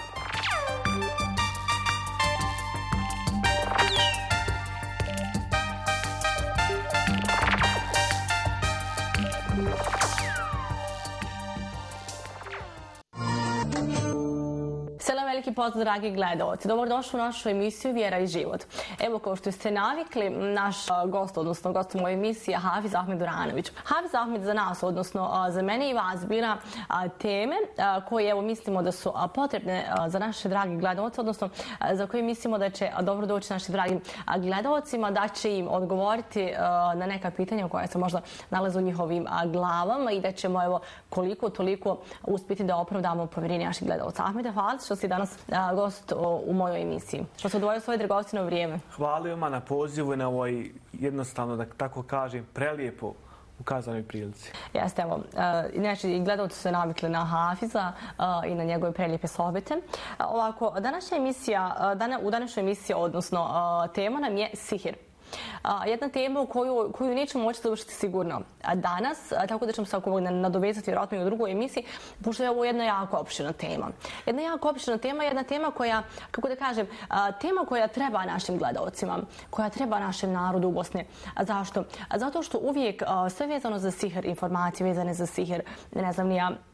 Pozdrav, dragi gledalci. Dobrodošli u našu emisiju Vjera i život. Evo, kao što ste navikli, naš gost, odnosno gost u mojoj emisiji je Hafiz Ahmed Duranović. Hafiz Ahmed za nas, odnosno za mene i vas, bira teme koje, evo, mislimo da su potrebne za naše dragi gledalce, odnosno za koje mislimo da će dobro doći našim dragim gledalcima, da će im odgovoriti na neka pitanja koja se možda nalaze u njihovim glavama i da ćemo, evo, koliko toliko uspjeti da opravdamo povjerenje naših gledalca. Ahmede, hvala što si danas gost u mojoj emisiji. Što se odvojio svoje dragocjeno vrijeme. Hvala vam na pozivu i na ovoj, jednostavno, da tako kažem, prelijepo ukazanoj prilici. Jeste, evo. Znači, i gledalci su se navikli na Hafiza i na njegove prelijepe sohbete. Ovako, u današnjoj emisiji, odnosno tema nam je sihir. Jedna tema koju nećemo moći završiti sigurno danas, tako da ćemo se nadovezati vjerojatno i u drugoj emisiji, pošto je ovo jedna jako opširna tema. Jedna jako opširna tema, jedna tema koja, kako da kažem, tema koja treba našim gledalcima, koja treba našem narodu u Bosni. Zašto? Zato što uvijek sve vezano za sihir, informacije vezane za sihir, ne znam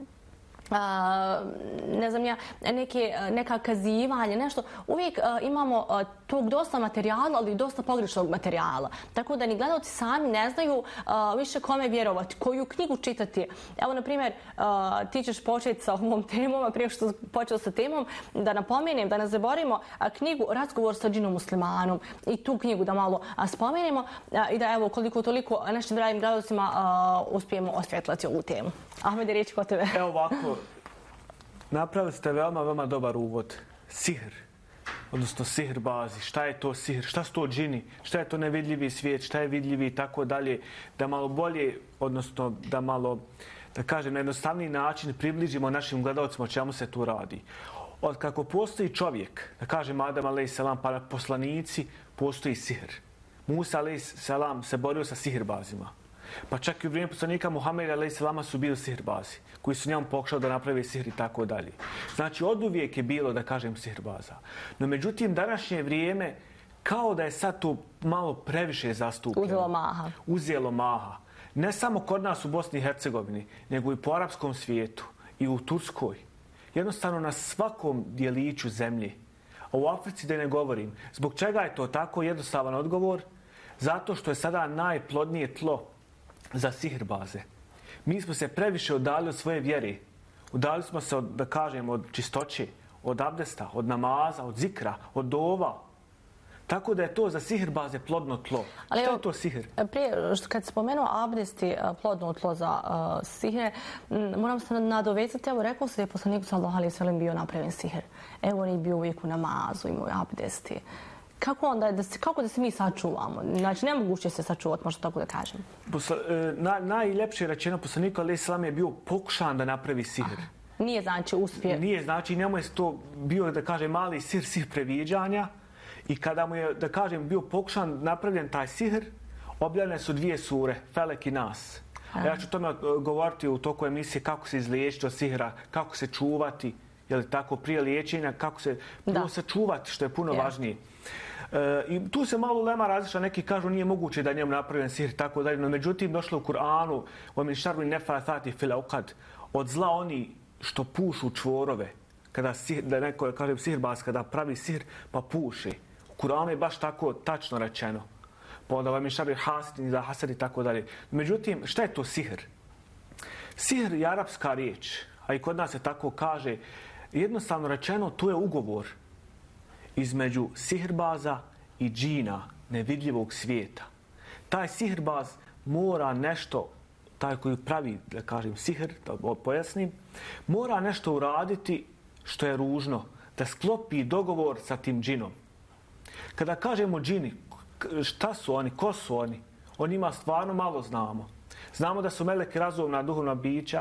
neka kazivanje, nešto. Uvijek imamo tog dosta materijala, ali dosta pogrešnog materijala. Tako da ni gledalci sami ne znaju više kome vjerovati, koju knjigu čitati. Evo, na primjer, ti ćeš početi sa ovom temom, a prije što počeo sa temom, da napomenem, da ne zaboravimo knjigu Razgovor sa džinom muslimanom i tu knjigu da malo spomenemo i da, evo, koliko toliko našim dragim gledalcima uspijemo osvjetlati ovu temu. Ahmede, riječ kod tebe. Evo ovako, napravili ste veoma dobar uvod. Sihr, odnosno sihr bazi. Šta je to sihr? Šta su to džini? Šta je to nevidljivi svijet? Šta je vidljivi i tako dalje? Da malo bolje, odnosno da malo, da kažem, na jednostavniji način približimo našim gledalcima o čemu se tu radi. Od kako postoji čovjek, da kažem Adam a.s. pa poslanici, postoji sihr. Musa a.s. se borio sa sihrbazima. Pa čak i u vrijeme poslanika Muhameda a.s. su bili sihirbazi, koji su njemu pokušali da naprave sihr i tako dalje. Znači, oduvijek je bilo, da kažem, sihirbaza. No, međutim, današnje vrijeme, kao da je sad to malo previše zastupljeno. Uzelo maha. Ne samo kod nas u Bosni i Hercegovini, nego i po arapskom svijetu i u Turskoj. Jednostavno na svakom dijeliću zemlje. A u Africi da ne govorim. Zbog čega je to tako? Jednostavan odgovor. Zato što je sada najplodnije tlo za sihirbaze. Mi smo se previše udalili od svoje vjere. Udalili smo se, da kažem, od čistoće, od abdesta, od namaza, od zikra, od dova. Tako da je to za sihirbaze plodno tlo. Ali šta je to sihr? Prije, kad spomenuo abdesti plodno tlo za sihre, moram se nadovezati, evo rekao se da je poslanik sallallahu alejhi ve sellem bio napravljen sihr. Evo on je bio uvijek u namazu, imao abdesti. Kako da se mi sačuvamo? Znači, nemoguće se sačuvati, možda tako da kažem. Najljepše rečeno poslanika alejhi selam je bio pokušan da napravi sihr. Nije znači uspije. Nije znači, njemu je to bio, da kažem, mali sihr previđanja. I kada mu je, da kažem, bio pokušan napravljen taj sihr, objavljene su 2 sure, Felek i Nas. Ja ću tome govoriti u toku emisije kako se izliječiti od sihra, kako se čuvati, je li tako, prije liječenja, kako se prvo sačuvati, što je puno važnije. I tu se malo lema različita, neki kažu nije moguće da je njemu napravljen sihr, tako dalje, no međutim došlo u Kur'anu, وَمِنْ شَرِّ النَّفَّاثَاتِ فِي الْعُقَدِ, od zla oni što pušu čvorove, kada da neko, kažem, sihirbaz, kada pravi sihr, pa puši. U Kur'anu je baš tako tačno rečeno. Pa onda وَمِنْ شَرِّ حَاسِدٍ إِذَا حَسَدَ i tako dalje. Međutim, šta je to sihr? Sihr je arapska riječ, a i kod nas se tako kaže. Jednostavno rečeno, to je ugovor između sihirbaza i džina, nevidljivog svijeta. Taj sihirbaz mora nešto, taj koji pravi, da kažem, sihr, da pojasnim, mora nešto uraditi što je ružno, da sklopi dogovor sa tim džinom. Kada kažemo džini, šta su oni, ko su oni? O njima stvarno malo znamo. Znamo da su meleki razumna duhovna bića,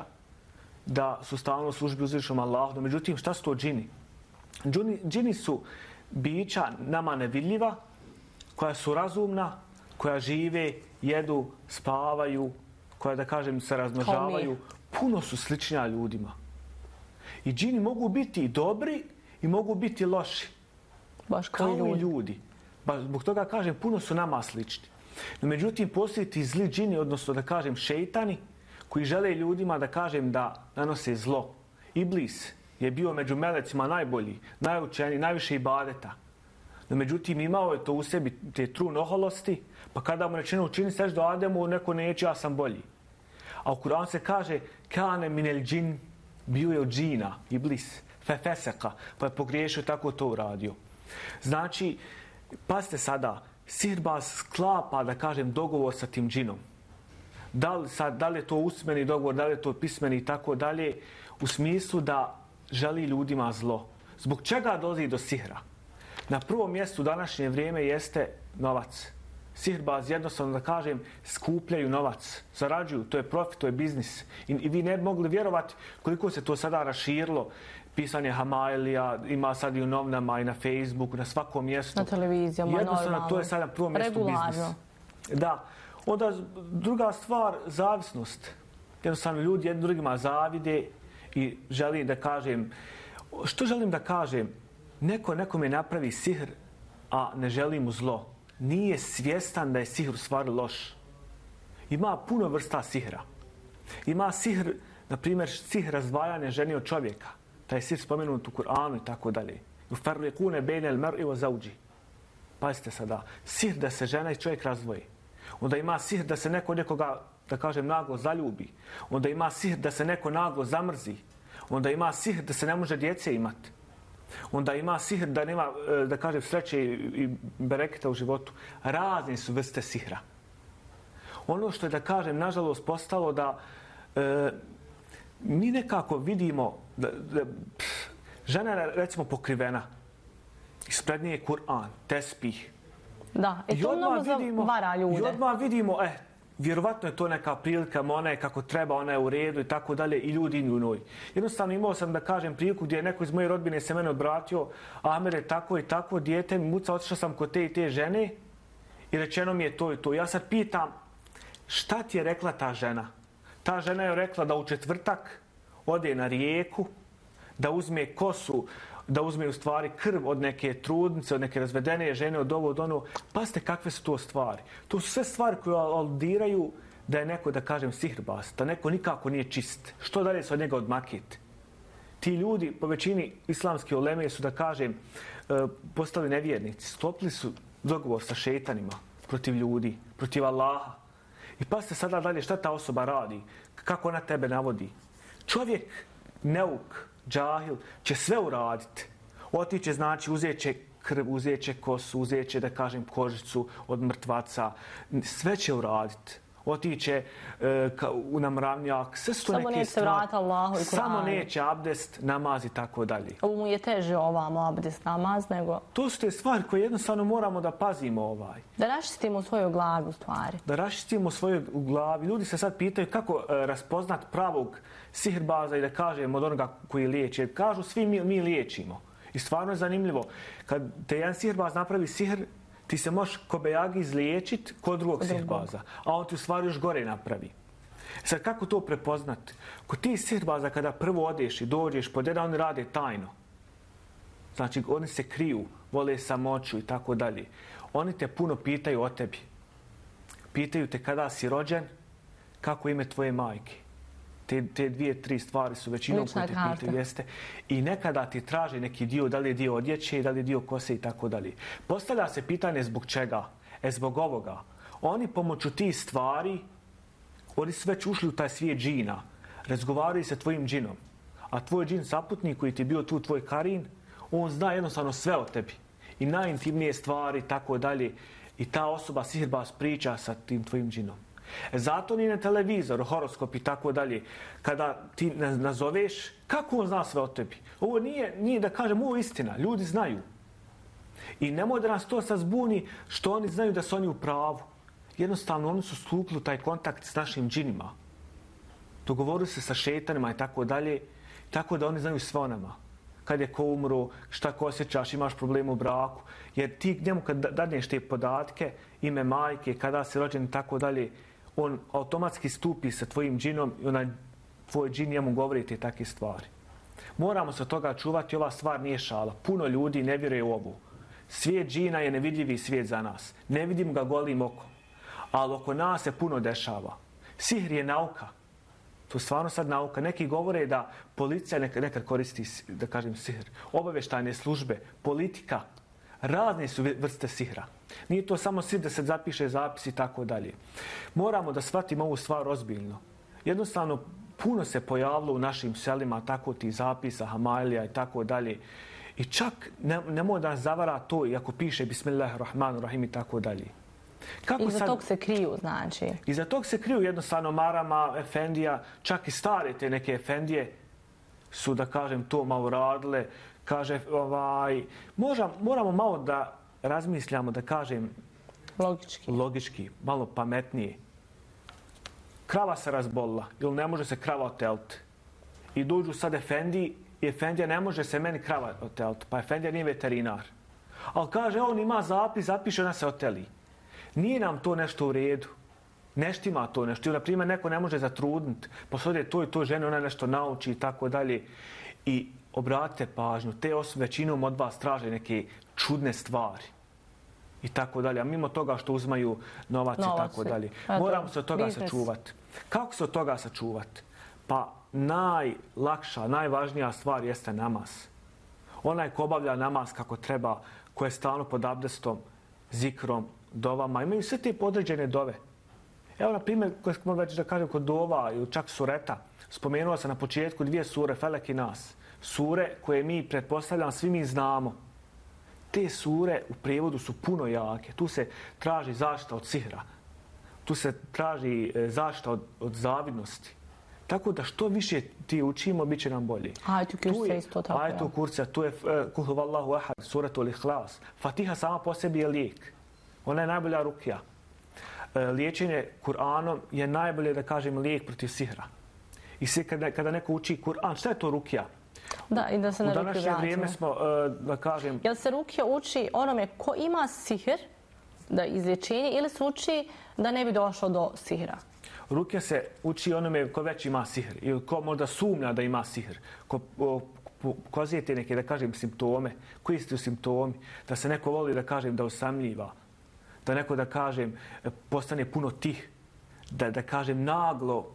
da su stalno u službi uzvišenom Allahu. Međutim, šta su to džini? Džini su bića nama nevidljiva, koja su razumna, koja žive, jedu, spavaju, koja, da kažem, se razmnožavaju. Puno su sličnija ljudima. I džini mogu biti i dobri i mogu biti loši. Baš kao i ljudi. Zbog toga kažem, puno su nama slični. No, međutim, postoje ti zli džini, odnosno da kažem šejtani, koji žele ljudima, da kažem, da nanose zlo. Iblis je bio među melecima najbolji, najučeniji, najviše ibadeta. No, međutim, imao je to u sebi, te trun oholosti, pa kada mu rečeno učini seždu Ademu, neko neće, ja sam bolji. A u Kur'anu se kaže, kane minel džin, bio je od džina, Iblis, fefeseka, pa je pogriješio, tako to uradio. Znači, pazite sada, sihirbaz sklapa, da kažem, dogovor sa tim džinom. Da li je to usmeni dogovor, da li je to pismeni i tako dalje, u smislu da želi ljudima zlo. Zbog čega dolazi do sihra? Na prvom mjestu u današnje vrijeme jeste novac. Sihirbaz, jednostavno da kažem, skupljaju novac, zarađuju, to je profit, to je biznis. I vi ne bi mogli vjerovati koliko se to sada raširilo. Pisanje Hamailija, ima sad i u novinama i na Facebooku, na svakom mjestu. Na televizijama, jednostavno, to je sad na prvom mjestu biznis. Da. Onda druga stvar, zavisnost. Jednostavno ljudi jednim drugima zavide i želim da kažem, što želim da kažem? Nekome napravi sihr, a ne želi mu zlo. Nije svjestan da je sihr u stvari loš. Ima puno vrsta sihra. Ima sihr, na primjer, sihr razdvajanja žene od čovjeka. Taj sihr spomenut u Kur'anu i tako dalje. Yufarriqune bejne al-mar'i wa zawji. Pazite sada, sihr da se žena i čovjek razdvoji. Onda ima sihr da se neko nekoga, da kažem, naglo zaljubi. Onda ima sihr da se neko naglo zamrzi. Onda ima sihr da se ne može djece imati. Onda ima sihr da nema, da kažem, sreće i bereketa u životu. Razne su vrste sihra. Ono što je, da kažem, nažalost postalo da mi nekako vidimo da žena je, recimo, pokrivena. Ispred nje je Kur'an, tespih. Da, i to mnogo vara ljude. I odmah vidimo, vjerovatno je to neka prilika, ona je kako treba, ona je u redu i tako dalje, i ljudi idu u njoj. Jednostavno imao sam, da kažem, priliku gdje je neko iz moje rodbine se mene obratio, Amer je tako i tako, dijete mi muca, otišao sam kod te i te žene i rečeno mi je to i to. Ja sad pitam, šta ti je rekla ta žena? Ta žena je rekla da u četvrtak ode na rijeku, da uzme kosu, da uzme u stvari krv od neke trudnice, od neke razvedene žene, od ovo, od ono. Pazite kakve su to stvari. To su sve stvari koje aludiraju da je neko, da kažem, sihirbaz, da neko nikako nije čist. Što dalje se od njega odmakiti? Ti ljudi, po većini islamske uleme, su, da kažem, postali nevjernici. Sklopili su dogovor sa šejtanima protiv ljudi, protiv Allaha. I pazite sada dalje šta ta osoba radi, kako ona tebe navodi. Čovjek, neuk, džahil, će sve uraditi. Otiće, znači, uzet će krv, uzet će kosu, uzet će, da kažem, kožicu od mrtvaca. Sve će uraditi. Otiće na mravnjak, sve su to neke stvari. Samo neće abdest, namaz i tako dalje. Ovo mu je teže ovamo abdest, namaz, nego... To su te stvari koje jednostavno moramo da pazimo Da raščistimo svoju glavu stvari. Da raščistimo svoju glavi. Ljudi se sad pitaju kako raspoznat pravog sihirbaza i da kažemo od onoga koji liječi. Kažu svi mi liječimo. I stvarno je zanimljivo. Kad te jedan sihirbaz napravi sihr, ti se možeš kobejagi izliječiti kod drugog sihirbaza, a on ti u stvari još gore napravi. Sad, kako to prepoznati? Kod ti sihirbaza kada prvo odeš i dođeš pod jedan, oni rade tajno. Znači, oni se kriju, vole samoću i tako dalje. Oni te puno pitaju o tebi. Pitaju te kada si rođen, kako ime tvoje majke. Te 2-3 stvari su većinom koje te pitaju, jeste. I nekada ti traže neki dio, da li je dio odjeće, da li je dio kose i tako dalje. Postavlja se pitanje zbog čega? Zbog ovoga. Oni pomoću tih stvari, oni su već ušli u taj svijet džina. Razgovaraju sa tvojim džinom. A tvoj džin saputnik koji ti je bio tu, tvoj karin, on zna jednostavno sve o tebi. I najintimnije stvari, tako dalje. I ta osoba sihirbaz priča sa tim tvojim džinom. Zato ni na televizor, horoskop i tako dalje, kada ti nazoveš, kako on zna sve o tebi? Ovo nije da kažem, ovo je istina, ljudi znaju. I nemoj da nas to sad zbuni što oni znaju da su oni u pravu. Jednostavno, oni su stupili u taj kontakt s našim džinima. Dogovorili se sa šetanima i tako dalje, tako da oni znaju sve o nama. Kad je ko umro, šta ko osjećaš, imaš problem u braku. Jer ti njemu kad dadneš te podatke, ime majke, kada si rođen i tako dalje, on automatski stupi sa tvojim džinom i onaj tvoj džin njemu govori te takve stvari. Moramo se od toga čuvati, ova stvar nije šala. Puno ljudi ne vjeruje u ovu. Svijet džina je nevidljivi svijet za nas. Ne vidim ga golim okom. Ali oko nas se puno dešava. Sihr je nauka. To je stvarno sad nauka. Neki govore da policija nekad koristi, da kažem, sihr. Obavještajne službe, politika. Razne su vrste sihra. Nije to samo sihr da se zapiše zapis i tako dalje. Moramo da shvatimo ovu stvar ozbiljno. Jednostavno, puno se pojavilo u našim selima tako ti zapisa, hamailija i tako dalje. I čak nemoj da nas zavara to i ako piše Bismillahirrahmanirrahim i tako dalje. Iza tog se kriju, znači? Iza tog se kriju jednostavno marama, efendija, čak i stare te neke efendije su, da kažem, to malo radile. Kaže, moramo malo da razmišljamo, da kažem, logički, malo pametnije. Krava se razbolila ili ne može se krava oteliti. I dođu sad efendiji i efendija ne može se meni krava oteliti, pa efendija nije veterinar. Ali kaže, on ima zapis, zapiše, ona se oteli. Nije nam to nešto u redu. Nešto ima to nešto. Na primjer, neko ne može zatrudniti, pa se ode toj žene, ona nešto nauči i tako dalje. I obratite pažnju, te osobe većinom od vas traže neke čudne stvari. I tako dalje. A mimo toga što uzmaju novac i tako dalje. Moramo se od toga sačuvati. Kako se od toga sačuvati? Pa najlakša, najvažnija stvar jeste namaz. Onaj ko obavlja namaz kako treba, ko je stalno pod abdestom, zikrom, dovama, imaju sve te podređene dove. Evo, na primjer, koje smo već da kažem kod dova ili čak sureta, spomenuo sam na početku 2 sure, Felek i Nas. Sure koje mi, pretpostavljam, svi mi znamo. Te sure u prijevodu su puno jake. Tu se traži zaštita od sihra. Tu se traži zaštita od zavidnosti. Tako da što više ti učimo, bit će nam bolje. Ajetu kurca isto tako. Ajetu kurca, tu je Kul huvallahu ahad, suratul ihlas. Fatiha sama po sebi je lijek. Ona je najbolja rukija. Liječenje Kur'anom je najbolje, da kažem, lijek protiv sihra. I svi kada neko uči Kur'an, šta je to rukija? Da, i da se na rukiju vratimo. U današnje vrijeme smo, da kažem... Jel se rukija uči onome ko ima sihr, da izlječenje, ili se uči da ne bi došlo do sihra? Rukija se uči onome ko već ima sihr ili ko možda sumnja da ima sihr. Ko pokazujete neke, da kažem, simptome. Koji su simptomi? Da se neko voli, da kažem, da osamljiva. Da neko, da kažem, postane puno tih. Da kažem, naglo,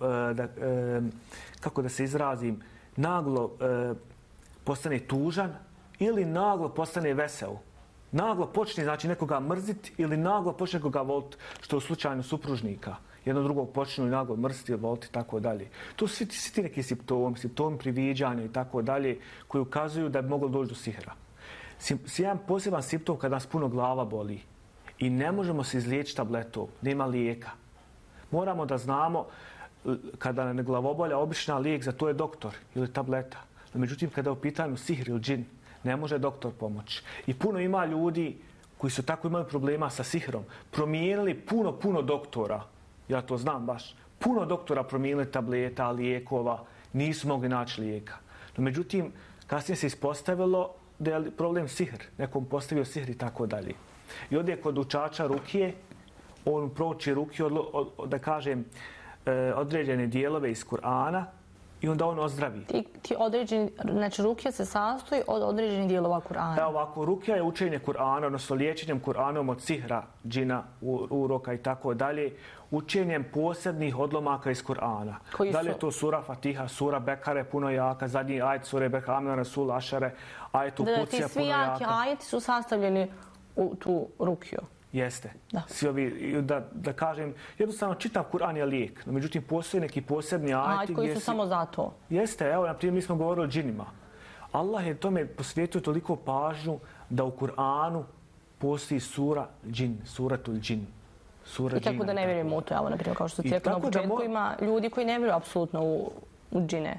kako da se izrazim, naglo postane tužan ili naglo postane vesel. Naglo počne, znači, nekoga mrziti ili naglo počne nekoga voliti, što je u slučaju supružnika. Jedno drugog počnu i naglo mrziti ili voliti i tako dalje. To su svi ti neki simptomi priviđanja i tako dalje, koji ukazuju da bi moglo doći do sihra. Jedan poseban simptom kada nas puno glava boli i ne možemo se izliječiti tabletom, nema lijeka. Moramo da znamo kada nam je glavobolja, obična lijek za to je doktor ili tableta. No, međutim, kada je u pitanju sihr ili džin, ne može doktor pomoći. I puno ima ljudi koji su tako imali problema sa sihrom, promijenili puno doktora, ja to znam baš, puno doktora promijenili tableta, lijekova, nisu mogli naći lijeka. No, međutim, kasnije se ispostavilo da je problem sihr, nekom postavio sihr i tako dalje. I ovdje kod učača rukije, on prouči rukiju, da kažem, određene dijelove iz Kur'ana i onda on ozdravi. Ti određeni, znači rukija se sastoji od određenih dijelova Kur'ana. Evo ovako, rukija je učenje Kur'ana, odnosno liječenjem Kur'anom od sihra, džina, uroka i tako dalje, učenjem posebnih odlomaka iz Kur'ana. Da li je to sura Fatiha, sura Bekare puno jaka, zadnji ajet sure Bekare, Amen Rasul Ašare, ajet Kucija puno jaka. Ti svi jaki ajeti su sastavljeni u tu rukiju. Jeste. Svi ovi, da kažem, jednostavno čitav Kur'an je lijek. No, međutim, postoje neki posebni ajeti koji su samo za to. Jeste, evo, na primjer, mi smo govorili o džinima. Allah je tome posvetio toliko pažnju da u Kur'anu postoji sura džin, suratul džin. I tako da ne vjerujemo u to, evo, na primjer, kao što cijekno na početku ima ljudi koji ne vjeruju apsolutno u džine,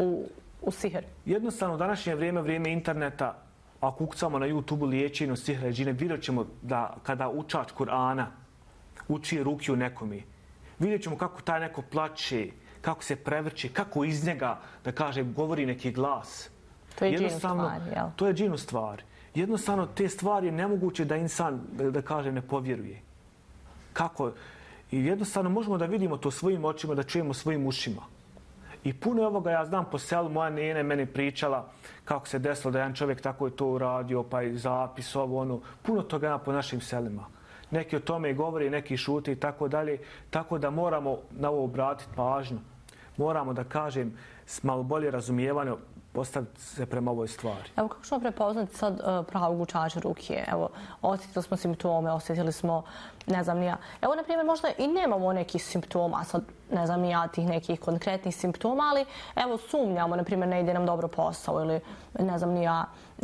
u sihr. Jednostavno, u današnje vrijeme interneta, ako ukucamo na YouTube liječenju sihra i džine, vidjet ćemo da kada učač Kur'ana uči rukiju nekome, vidjet ćemo kako taj neko plače, kako se prevrće, kako iz njega, da kaže, govori neki glas. To je džinu stvar, jel? To je džinu stvar. Jednostavno, te stvari je nemoguće da insan, da kaže, ne povjeruje. Kako? I jednostavno možemo da vidimo to svojim očima, da čujemo svojim ušima. I puno ovoga ja znam po selu, moja nena meni pričala kako se desilo da jedan čovjek tako je to uradio, pa i zapis, ovo, ono. Puno toga ima po našim selima. Neki o tome govori, neki šute i tako dalje. Tako da moramo na ovo obratiti pažnju. Moramo, da kažem, s malo bolje razumijevanje postaviti se prema ovoj stvari. Evo, kako ćemo prepoznati sad pravog učača rukije? Evo, osjetili smo simptome, osjetili smo, ne znam ni ja. Evo, na primjer, možda i nemamo nekih simptoma, sad ne znam ni ja tih nekih konkretnih simptoma, ali evo, sumnjamo, na primjer, ne ide nam dobro posao ili ne znam ni ja.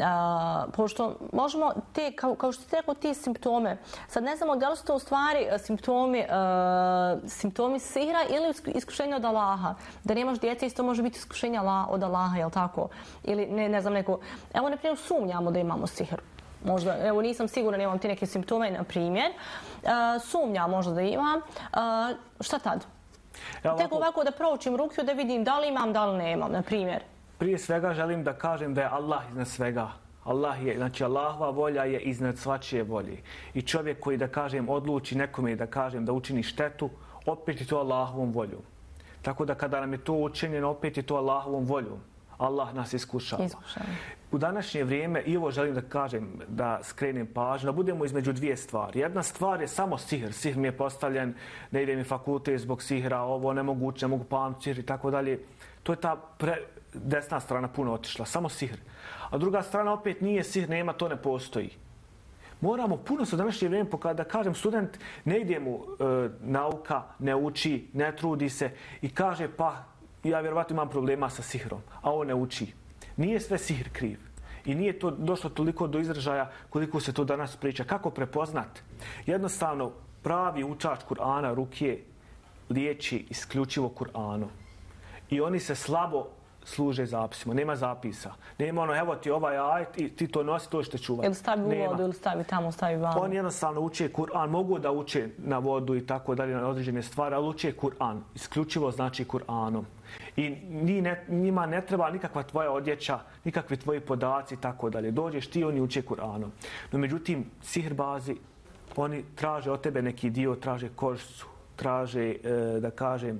Pošto možemo te, kao što ste rekao, ti simptome, sad ne znamo da li su to u stvari simptomi sihra ili iskušenja od Allaha. Da nemaš djece, isto može biti iskušenja od Allaha, jel tako? Ili ne znam neko... Evo, na primjer, sumnjamo da imamo sihr. Možda, evo, nisam sigurna, nemam ti neke simptome, na primjer. Sumnjam možda da imam. Šta tad? Tek ovako da proučim rukiju, da vidim da li imam, da li nemam, na primjer. Prije svega želim da kažem da je Allah iznad svega. Znači Allahova volja je iznad svačije volje. I čovjek koji, da kažem, odluči nekome, da kažem, da učini štetu, opet je to Allahovom voljom. Tako da kada nam je to učinjeno, opet je to Allahovom voljom. Allah nas iskušava. U današnje vrijeme, i ovo želim da kažem, da skrenem pažnju, da budemo između dvije stvari. Jedna stvar je samo sihr. Sihr mi je postavljen, ne ide mi fakultet zbog sihra, ovo nemoguće, ne mogu pamtiti sihr i tako dalje. To je ta desna strana puno otišla, samo sihr. A druga strana opet nije sihr, nema, to ne postoji. Moramo puno se u današnje vrijeme, da kažem, student ne ide mu nauka, ne uči, ne trudi se i kaže pa ja vjerovatno imam problema sa sihrom, a on ne uči. Nije sve sihr kriv. I nije to došlo toliko do izražaja koliko se to danas priča. Kako prepoznat? Jednostavno, pravi učač Kur'ana rukije liječi isključivo Kur'anom. I oni se slabo služe zapisima. Nema zapisa. Nema ono, evo ti ovaj ajet i ti to nosi, to što čuvati. Ili stavi u vodu, ili stavi tamo, stavi vamo. Oni jednostavno uče Kur'an. Mogu da uče na vodu i tako dalje, na određene stvari, ali uče Kur'an. Isključivo znači Kur'anom. I njima ne treba nikakva tvoja odjeća, nikakvi tvoji podaci i tako dalje. Dođeš ti, oni uče Kur'anom. No međutim, sihrbazi, oni traže od tebe neki dio, traže kožicu, traže, da kažem,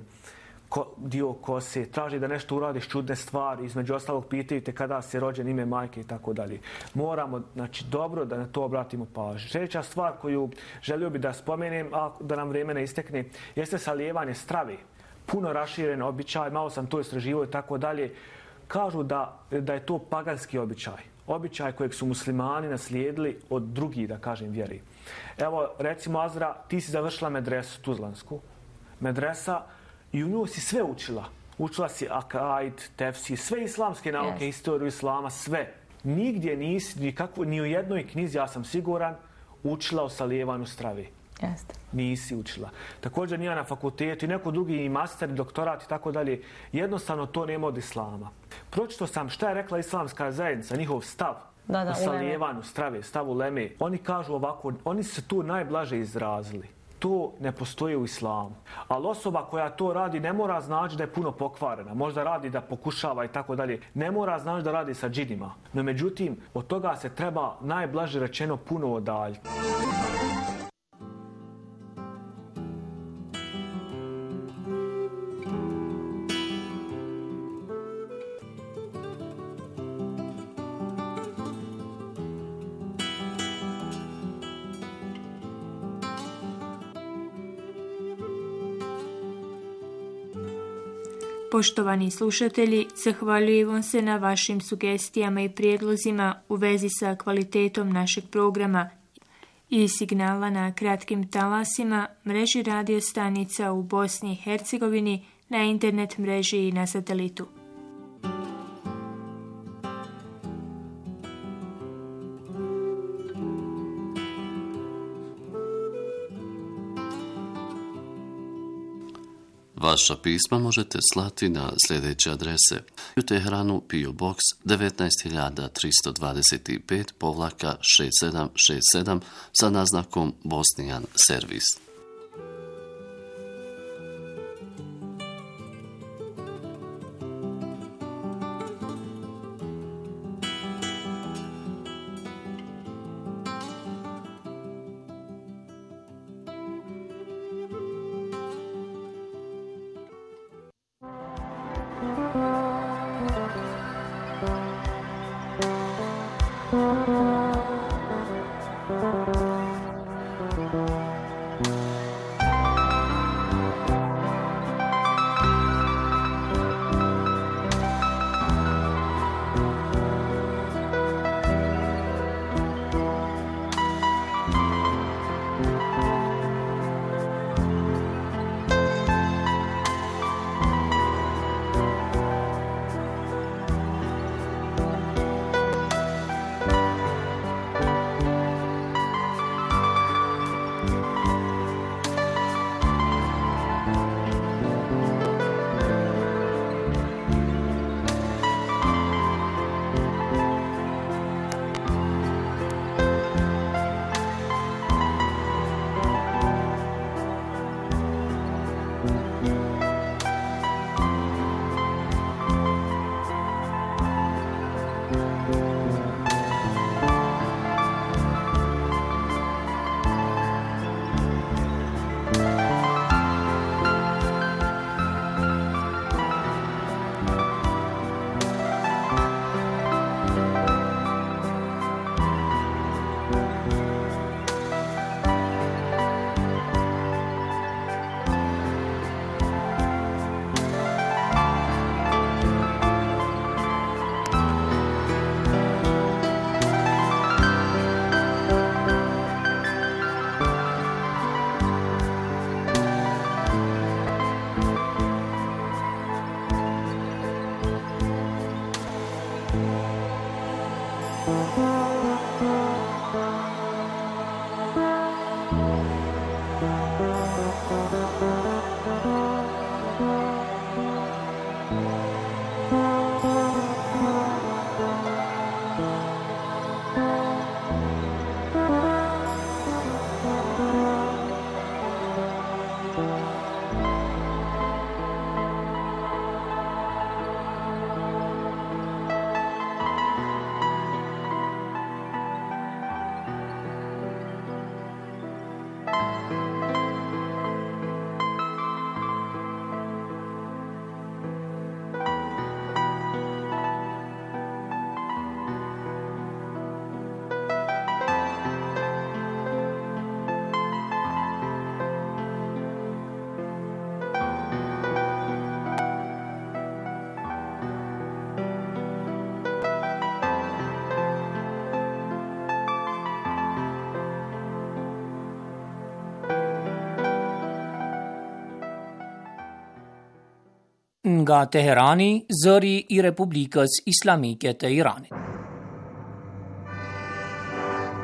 dio kose, traži da nešto uradiš čudne stvari, između ostalog pitaju te kada si rođen, ime majke i tako dalje. Moramo, znači, dobro da na to obratimo pažnju. Sljedeća stvar koju želio bi da spomenem, a da nam vrijeme ne istekne, jeste salijevanje strave. Puno raširen običaj, malo sam to istraživao i tako dalje. Kažu da je to paganski običaj. Običaj kojeg su muslimani naslijedili od drugih, da kažem, vjeri. Evo, recimo, Azra, ti si završila medresu tuzlansku. Medresa, i u nju si sve učila. Učila si akaid, tefsir, sve islamske nauke, istoriju islama, sve. Nigdje nisi, ni u jednoj knjizi, ja sam siguran, učila o salijevanju strave. Jeste. Nisi učila. Također nije na fakultetu i neko drugi i master, i doktorat i tako dalje. Jednostavno to nema od islama. Pročito sam šta je rekla islamska zajednica, njihov stav o salijevanju strave, stav uleme. Oni kažu ovako, oni se tu najblaže izrazili. To ne postoji u islamu. Ali osoba koja to radi ne mora znači da je puno pokvarena. Možda radi da pokušava i tako dalje. Ne mora znači da radi sa džinima. No međutim, od toga se treba najblaže rečeno puno odaljiti. Poštovani slušatelji, zahvaljujem vam se na vašim sugestijama i prijedlozima u vezi sa kvalitetom našeg programa i signala na kratkim talasima, mreži radio stanica u Bosni i Hercegovini, na internet mreži i na satelitu. Vaša pisma možete slati na sljedeće adrese: u Teheranu PO Box 19325-6767 sa naznakom Bosnijan servis. nga Teherani, zëri I Republikës Islamike të Iranit.